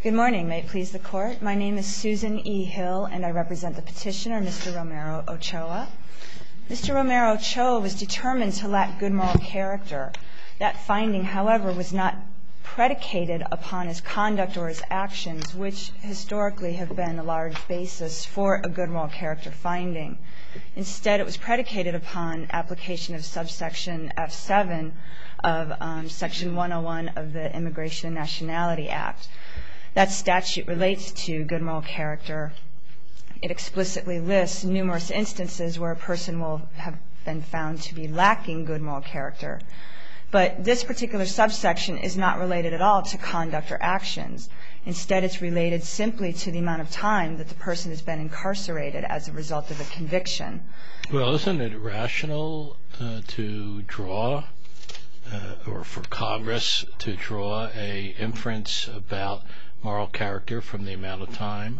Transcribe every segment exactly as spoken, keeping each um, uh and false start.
Good morning. May it please the Court. My name is Susan E. Hill, and I represent the petitioner, Mister Romero Ochoa. Mister Romero Ochoa was determined to lack good moral character. That finding, however, was not predicated upon his conduct or his actions, which historically have been a large basis for a good moral character finding. Instead, it was predicated upon application of subsection F seven of um, Section one oh one of the Immigration and Nationality Act. That statute relates to good moral character. It explicitly lists numerous instances where a person will have been found to be lacking good moral character. But this particular subsection is not related at all to conduct or actions. Instead, it's related simply to the amount of time that the person has been incarcerated as a result of a conviction. Well, isn't it rational uh, to draw, uh, or for Congress to draw a inference about moral character from the amount of time?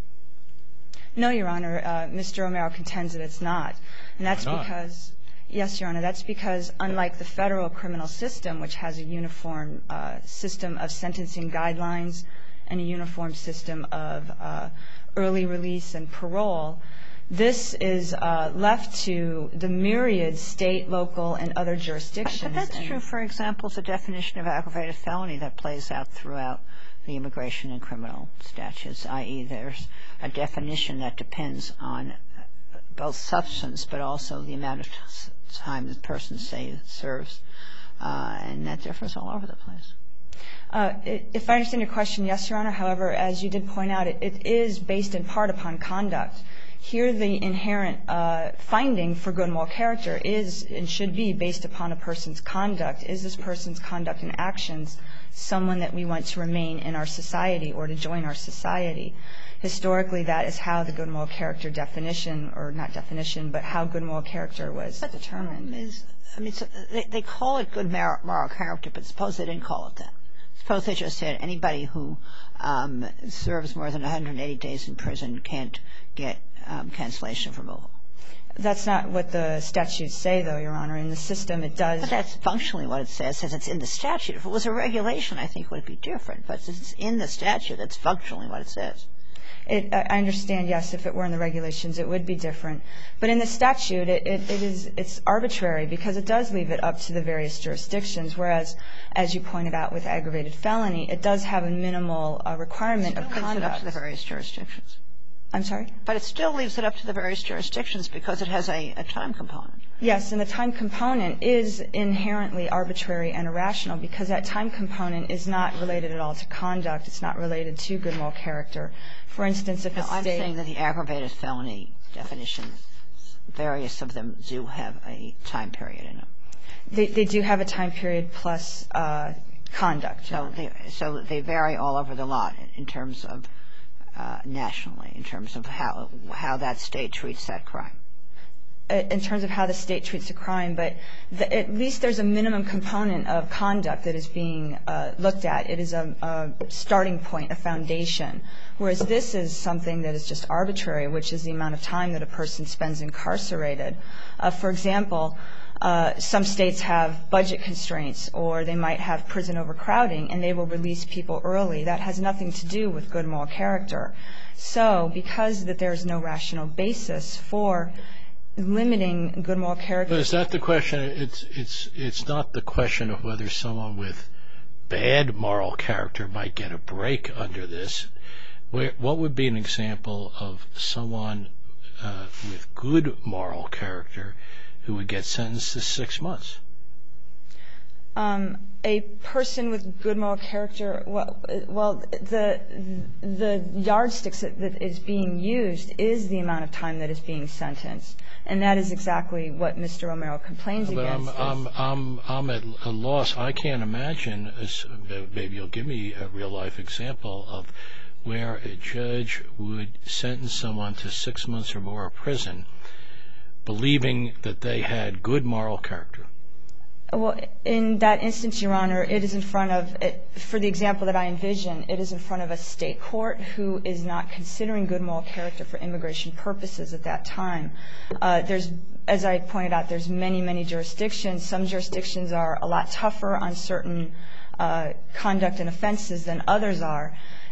No, Your Honor. Uh, Mister Romero contends that it's not. And that's Why not? because, yes, Your Honor, that's because unlike the federal criminal system, which has a uniform uh, system of sentencing guidelines and a uniform system of uh, early release and parole, this is uh, left to the myriad state, local, and other jurisdictions. But that's and true, for example, the definition of aggravated felony that plays out throughout the immigration and criminal statutes, that is there's a definition that depends on both substance but also the amount of time the person, say, serves, uh, and that differs all over the place. Uh, if I understand your question, yes, Your Honor. However, as you did point out, it, it is based in part upon conduct. Here, the inherent uh, finding for good moral character is and should be based upon a person's conduct. Is this person's conduct and actions someone that we want to remain in our society or to join our society? Historically, that is how the good moral character definition, or not definition, but how good moral character was but determined. The is, I mean, so they, they call it good moral, moral character, but suppose they didn't call it that. Suppose they just said anybody who um, serves more than one hundred eighty days in prison can't get um, cancellation of removal. That's not what the statutes say, though, Your Honor. In the system, it does. But that's functionally what it says, says it's in the statute. If it was a regulation, I think it would be different. But since it's in the statute, that's functionally what it says. It, I understand, yes, if it were in the regulations, it would be different. But in the statute, it, it, it is, it's arbitrary because it does leave it up to the various jurisdictions, whereas, as you pointed out with aggravated felony, it does have a minimal uh, requirement of conduct. It leaves it up to the various jurisdictions. I'm sorry? But it still leaves it up to the various jurisdictions because it has a, a time component. Yes, and the time component is inherently arbitrary and irrational because that time component is not related at all to conduct. It's not related to good moral character. For instance, if a no, state... I'm saying that the aggravated felony definition, various of them do have a time period in them. They, they do have a time period plus uh, conduct. So they, so they vary all over the lot in, in terms of uh, nationally, in terms of how how that state treats that crime. In terms of how the state treats a crime, but the, at least there's a minimum component of conduct that is being uh, looked at. It is a, a starting point, a foundation, whereas this is something that is just arbitrary, which is the amount of time that a person spends incarcerated. Uh, for example, uh, some states have budget constraints, or they might have prison overcrowding, and they will release people early. That has nothing to do with good moral character. So because that there's no rational basis for limiting good moral character. But is that the question? It's it's it's not the question of whether someone with bad moral character might get a break under this. Where, what would be an example of someone uh, with good moral character who would get sentenced to six months? Um, a person with good moral character, well, well, the the yardsticks that, that is being used is the amount of time that is being sentenced, and that is exactly what Mister Romero complains but against. I'm, I'm, I'm, I'm at a loss. I can't imagine, maybe you'll give me a real-life example of where a judge would sentence someone to six months or more of prison believing that they had good moral character. Well, in that instance, Your Honor, it is in front of, it, for the example that I envision, it is in front of a state court who is not considering good moral character for immigration purposes at that time. Uh, there's, as I pointed out, there's many, many jurisdictions. Some jurisdictions are a lot tougher on certain uh, conduct and offenses than others are.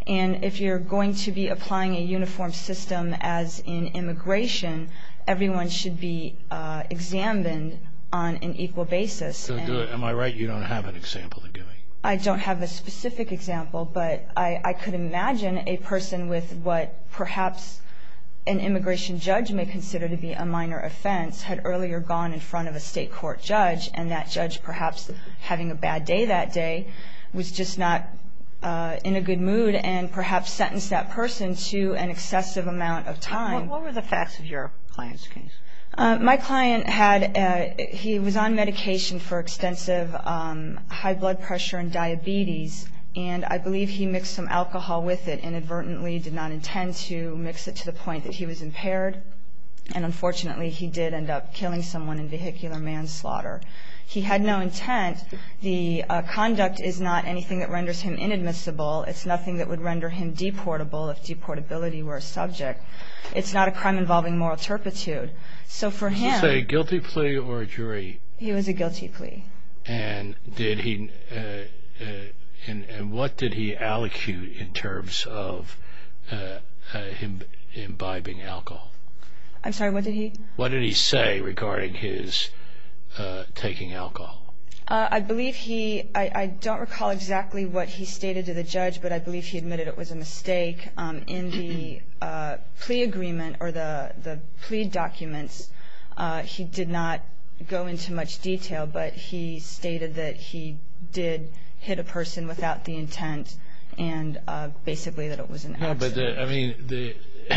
And if you're going to be applying a uniform system as in immigration, everyone should be uh, examined on an equal basis. So do it. Am I right? You don't have an example to give me? I don't have a specific example, but I, I could imagine a person with what perhaps an immigration judge may consider to be a minor offense had earlier gone in front of a state court judge, and that judge, perhaps having a bad day that day, was just not uh, in a good mood and perhaps sentenced that person to an excessive amount of time. What, what were the facts of your client's case? Uh, my client had, uh, he was on medication for extensive um, high blood pressure and diabetes, and I believe he mixed some alcohol with it inadvertently, did not intend to mix it to the point that he was impaired, and unfortunately he did end up killing someone in vehicular manslaughter. He had no intent. The uh, conduct is not anything that renders him inadmissible. It's nothing that would render him deportable if deportability were a subject. It's not a crime involving moral turpitude. So for him... Was this a guilty plea or a jury? He was a guilty plea. And did he... Uh, uh, and, and what did he allocute in terms of uh, uh, him imbibing alcohol? I'm sorry, what did he... What did he say regarding his uh, taking alcohol? Uh, I believe he... I, I don't recall exactly what he stated to the judge, but I believe he admitted it was a mistake. Um, in the uh, plea agreement or the, the plea documents, uh, he did not go into much detail, but he stated that he did hit a person without the intent and uh, basically that it was an accident. No, but the, I mean, the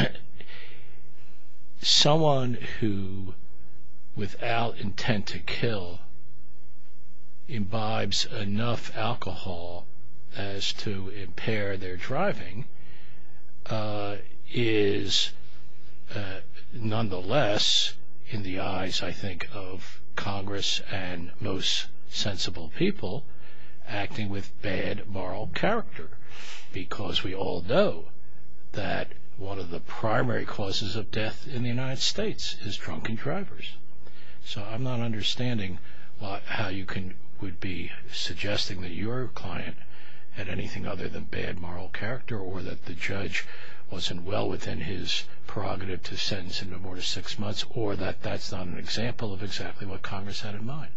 someone who, without intent to kill, imbibes enough alcohol as to impair their driving uh, is uh, nonetheless, in the eyes, I think, of Congress and most sensible people, acting with bad moral character, because we all know that one of the primary causes of death in the United States is drunken drivers. So I'm not understanding why, how you can would be suggesting that your client had anything other than bad moral character, or that the judge wasn't well within his prerogative to sentence him to more than six months, or that that's not an example of exactly what Congress had in mind.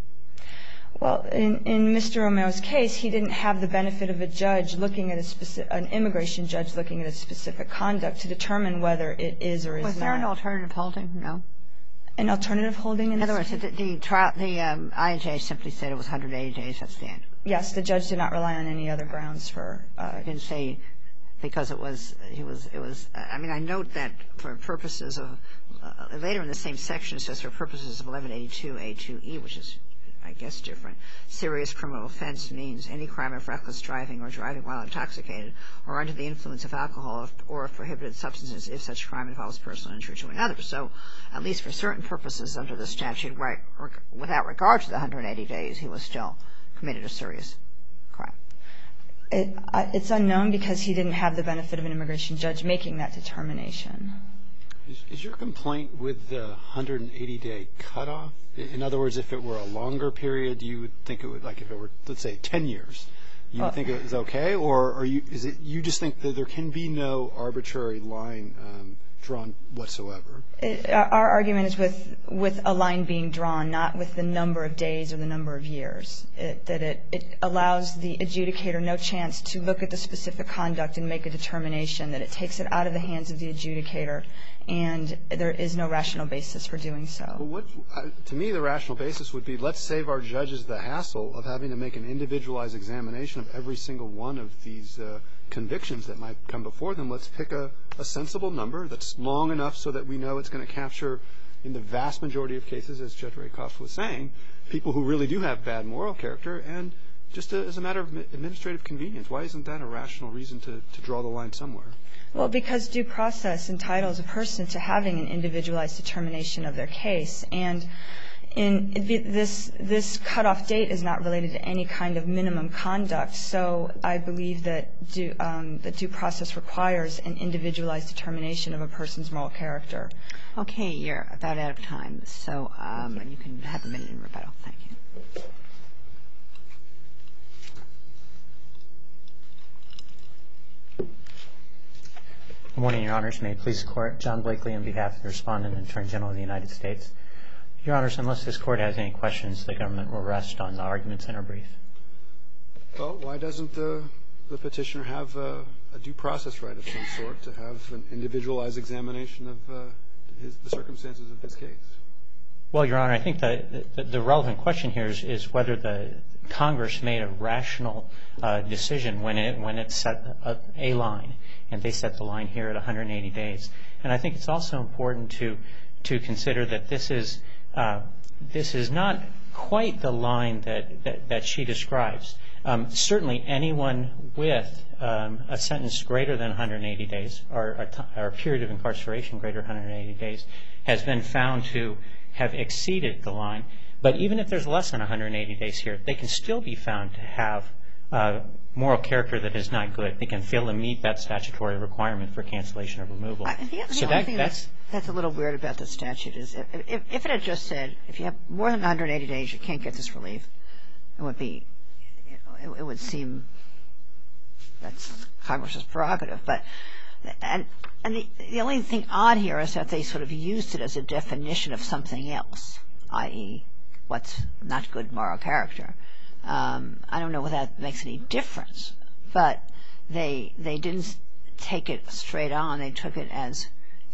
Well, in, in Mister Romero's case, he didn't have the benefit of a judge looking at a specific, an immigration judge looking at a specific conduct to determine whether it is or is not. Was there an alternative holding? No. An alternative holding? In, in other words, the, the, trial, the um, I J simply said it was one hundred eighty days. That's the end. Yes, the judge did not rely on any other grounds for. Uh, he didn't say because it was he was it was. I mean, I note that for purposes of uh, later in the same section it says for purposes of eleven eighty-two A two E, which is, I guess, different. Serious criminal offense means any crime of reckless driving or driving while intoxicated or under the influence of alcohol or of prohibited substances if such crime involves personal injury to another. So at least for certain purposes under the statute, right, without regard to the one hundred eighty days, he was still committed a serious crime. It, uh, it's unknown because he didn't have the benefit of an immigration judge making that determination. Is, is your complaint with the one hundred eighty day cutoff? In other words, if it were a longer period, you would think it would, like if it were, let's say, ten years, you would uh, think it was okay? Or are you, is it, you just think that there can be no arbitrary line um, drawn whatsoever? It, our argument is with, with a line being drawn, not with the number of days or the number of years. It, that it, it allows the adjudicator no chance to look at the specific conduct and make a determination, that it takes it out of the hands of the adjudicator, and there is no rational basis for doing so. Well, what, uh, to me, the rational basis would be, let's save our judges the hassle of having to make an individualized examination of every single one of these uh, convictions that might come before them. Let's pick a, a sensible number that's long enough so that we know it's going to capture, in the vast majority of cases, as Judge Rakoff was saying, people who really do have bad moral character, and just a, as a matter of administrative convenience. Why isn't that a rational reason to, to draw the line somewhere? Well, because due process entitles a person to having an individualized determination of their case. And in this this cutoff date is not related to any kind of minimum conduct. So I believe that due, um, that due process requires an individualized determination of a person's moral character. Okay, you're about out of time. So um, you can have a minute in rebuttal. Thank you. Good morning, Your Honors. May it please the Court. John Blakely on behalf of the Respondent and Attorney General of the United States. Your Honors, unless this Court has any questions, the government will rest on the arguments in our brief. Well, why doesn't the, the petitioner have a, a due process right of some sort to have an individualized examination of uh, his, the circumstances of his case? Well, Your Honor, I think the, the, the relevant question here is, is whether the Congress made a rational uh, decision when it when it set a, a line, and they set the line here at one hundred eighty days. And I think it's also important to to consider that this is uh, this is not quite the line that that, that she describes. Um, certainly, anyone with um, a sentence greater than one hundred eighty days, or a, t- or a period of incarceration greater than one hundred eighty days, has been found to have exceeded the line. But even if there's less than one hundred eighty days here, they can still be found to have uh, moral character that is not good. They can fail to meet that statutory requirement for cancellation of removal. I, the, the so only that, thing that's, that's, that's a little weird about the statute is if, if, if it had just said if you have more than one hundred eighty days, you can't get this relief, it would be, it, it would seem that's Congress's prerogative. But and and the, the only thing odd here is that they sort of used it as a definition of something else, that is, what's not good moral character. Um, I don't know whether that makes any difference, but they they didn't take it straight on. They took it as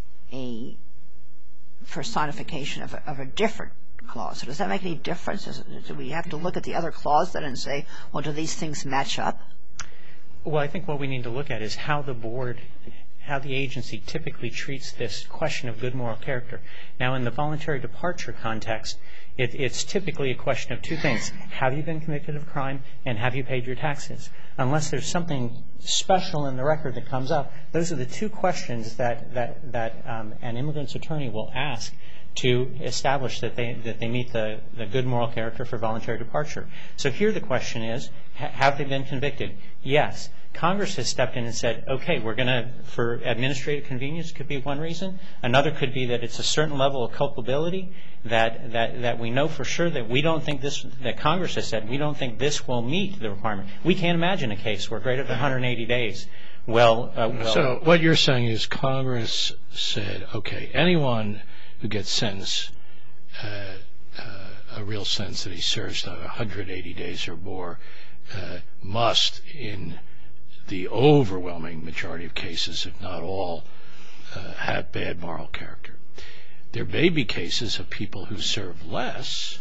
a personification of a, of a different clause. So does that make any difference? Is it, do we have to look at the other clause then and say, well, do these things match up? Well, I think what we need to look at is how the board, how the agency typically treats this question of good moral character. Now, in the voluntary departure context, it, it's typically a question of two things. Have you been convicted of a crime, and have you paid your taxes? Unless there's something special in the record that comes up, those are the two questions that, that, that um, an immigrant's attorney will ask to establish that they that they meet the, the good moral character for voluntary departure. So here the question is, ha- have they been convicted? Yes. Congress has stepped in and said, okay, we're going to, for administrative convenience could be one reason. Another could be that it's a certain level of culpability that, that, that we know for sure that we don't think this, that Congress has said, we don't think this will meet the requirement. We can't imagine a case where greater than one hundred eighty days will, uh, will. So what you're saying is Congress said, okay, anyone who gets sentenced, uh, uh, a real sentence that he serves one hundred eighty days or more, uh, must, in the overwhelming majority of cases, if not all, uh, have bad moral character. There may be cases of people who serve less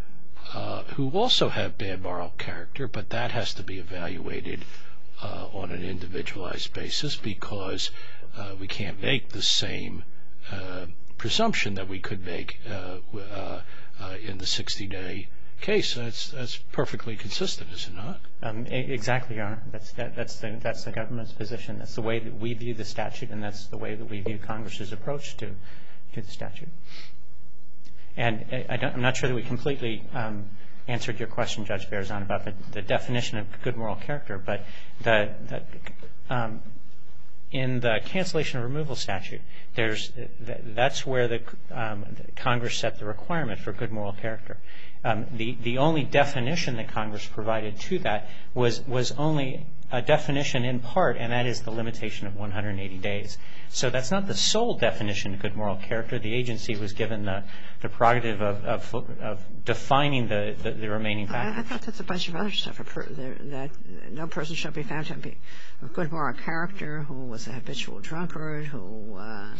uh, who also have bad moral character, but that has to be evaluated uh, on an individualized basis because uh, we can't make the same uh, presumption that we could make uh, uh, uh, in the sixty-day case. That's that's perfectly consistent, is it not? Um, exactly, Your Honor. That's that, that's the that's the government's position. That's the way that we view the statute, and that's the way that we view Congress's approach to to the statute. And I don't, I'm not sure that we completely um, answered your question, Judge Berzon, about the, the definition of good moral character, but the, the um, in the cancellation of removal statute, there's that's where the um, Congress set the requirement for good moral character. Um, the the only definition that Congress provided to that was was only a definition in part, and that is the limitation of one hundred eighty days. So that's not the sole definition of good moral character. The agency was given the, the prerogative of, of, of defining the, the, the remaining factors. I, I thought that's a bunch of other stuff. That no person shall be found to be of good moral character who was a habitual drunkard, who uh, uh,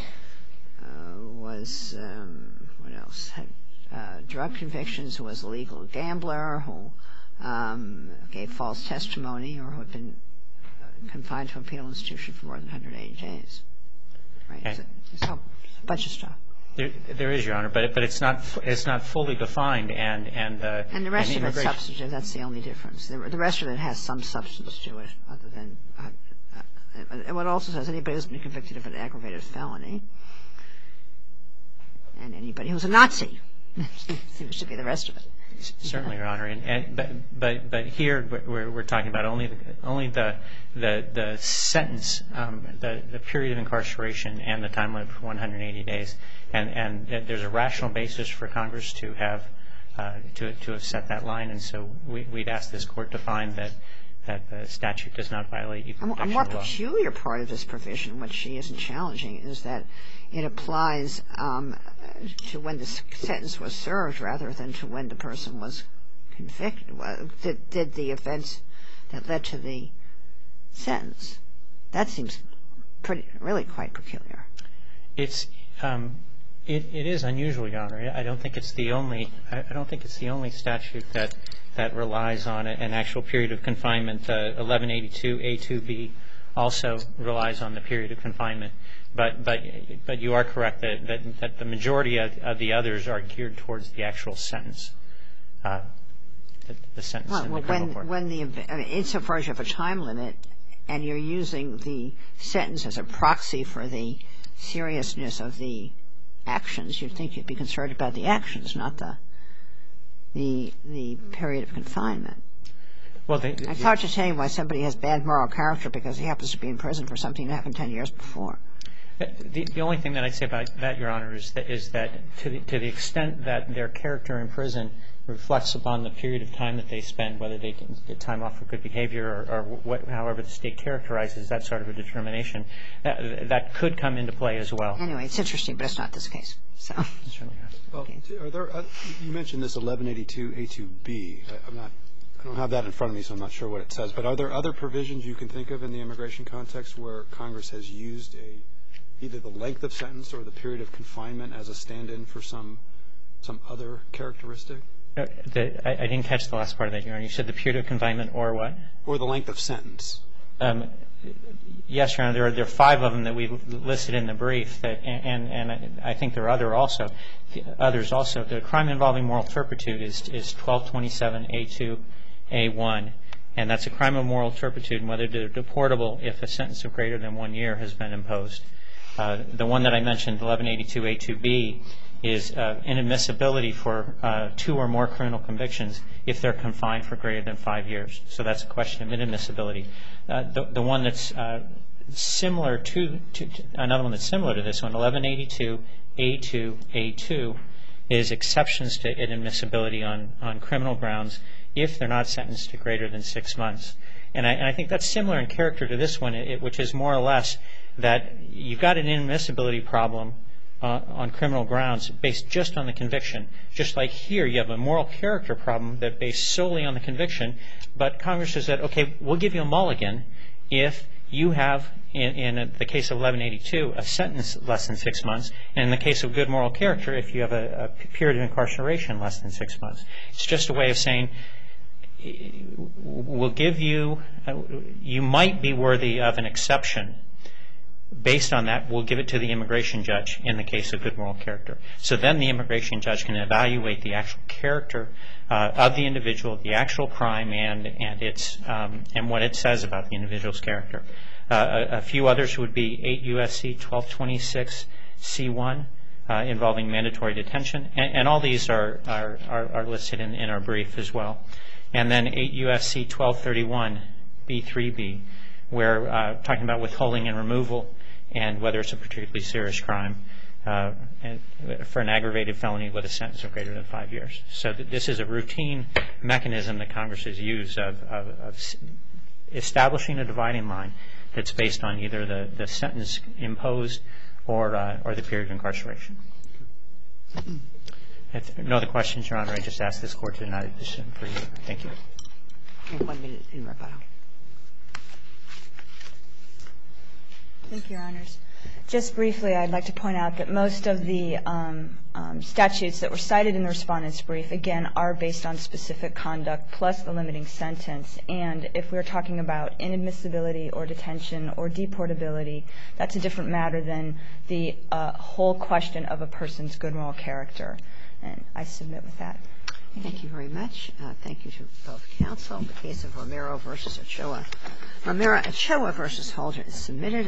was, um, what else, had uh, drug convictions, who was a legal gambler, who um, gave false testimony, or who had been uh, confined to a penal institution for more than one hundred eighty days. Right? Okay. It's a bunch of stuff. There, there is, Your Honor, but but it's not it's not fully defined, and and uh, and the rest and of it's substantive. That's the only difference. The, the rest of it has some substance to it, other than. Uh, uh, and what also says anybody who's been convicted of an aggravated felony, and anybody who's a Nazi, seems to be the rest of it. Certainly, Your Honor, and, and but but but here we're we're talking about only the, only the the the sentence, um, the the period of incarceration, and the time limit for one hundred eighty days, and and there's a rational basis for Congress to have uh, to to have set that line, and so we, we'd ask this court to find that that the statute does not violate equal A protection more law. peculiar part of this provision, which she isn't challenging, is that it applies um, to when the sentence was served rather than to when the person was convicted. Did, did the events that led to the sentence? That seems pretty, really quite peculiar. It's um, it, it is unusual, Your Honor. I don't think it's the only I don't think it's the only statute that that relies on an actual period of confinement. Uh, eleven eighty-two A two B also relies on the period of confinement. But but but you are correct that that, that the majority of, of the others are geared towards the actual sentence. Uh, the, the sentence well, in well, the criminal when, court. when the I mean, insofar as you have a time limit and you're using the sentence as a proxy for the seriousness of the actions, you'd think you'd be concerned about the actions, not the the the period of confinement. Well, they, it's hard to say why somebody has bad moral character because he happens to be in prison for something that happened ten years before. The, the only thing that I'd say about that, Your Honor, is that, is that to the, to the extent that their character in prison reflects upon the period of time that they spend, whether they can get time off for good behavior or, or what, however the state characterizes that sort of a determination, that, that could come into play as well. Anyway, it's interesting, but it's not this case. So. Well, are there, uh, you mentioned this eleven eighty-two A two B. I, I'm not, I don't have that in front of me, so I'm not sure what it says. But are there other provisions you can think of in the immigration context where Congress has used a either the length of sentence or the period of confinement as a stand-in for some some other characteristic? Uh, the, I, I didn't catch the last part of that, Your Honor. You said the period of confinement or what? Or the length of sentence. Um, yes, Your Honor. There are, there are five of them that we've listed in the brief, that, and, and, and I think there are other also, others also. The crime involving moral turpitude is, is twelve twenty-seven A two A one, and that's a crime of moral turpitude, and whether they're deportable if a sentence of greater than one year has been imposed. Uh, the one that I mentioned, eleven eighty-two A two B, is uh, inadmissibility for uh, two or more criminal convictions if they're confined for greater than five years. So that's a question of inadmissibility. Uh, the, the one that's uh, similar to, to, to another one that's similar to this one, eleven eighty-two A two A two, is exceptions to inadmissibility on, on criminal grounds if they're not sentenced to greater than six months. And I, and I think that's similar in character to this one, it, which is more or less that you've got an inadmissibility problem uh, on criminal grounds based just on the conviction. Just like here, you have a moral character problem that based solely on the conviction, but Congress has said, okay, we'll give you a mulligan if you have, in, in the case of eleven eighty-two, a sentence less than six months, and in the case of good moral character, if you have a, a period of incarceration less than six months. It's just a way of saying, we'll give you, uh, you might be worthy of an exception. Based on that, we'll give it to the immigration judge in the case of good moral character. So then the immigration judge can evaluate the actual character uh, of the individual, the actual crime, and and its um, and what it says about the individual's character. Uh, a, a few others would be eight U S C twelve twenty-six C one uh, involving mandatory detention, and, and all these are are, are, are listed in, in our brief as well. And then eight U S C twelve thirty-one B three B, where uh, talking about withholding and removal, and whether it's a particularly serious crime uh, and for an aggravated felony with a sentence of greater than five years. So th- this is a routine mechanism that Congress has used of, of, of establishing a dividing line that's based on either the, the sentence imposed or uh, or the period of incarceration. If no other questions, Your Honor, I just ask this Court to deny the petition for you. Thank you. Okay, one minute in rebuttal. Thank you, Your Honors. Just briefly, I'd like to point out that most of the um, um, statutes that were cited in the Respondent's brief, again, are based on specific conduct plus the limiting sentence. And if we're talking about inadmissibility or detention or deportability, that's a different matter than the uh, whole question of a person's good moral character. And I submit with that. Thank you very much. Uh, thank you to both counsel. The case of Romero versus Ochoa. Romero Ochoa versus Holder is submitted.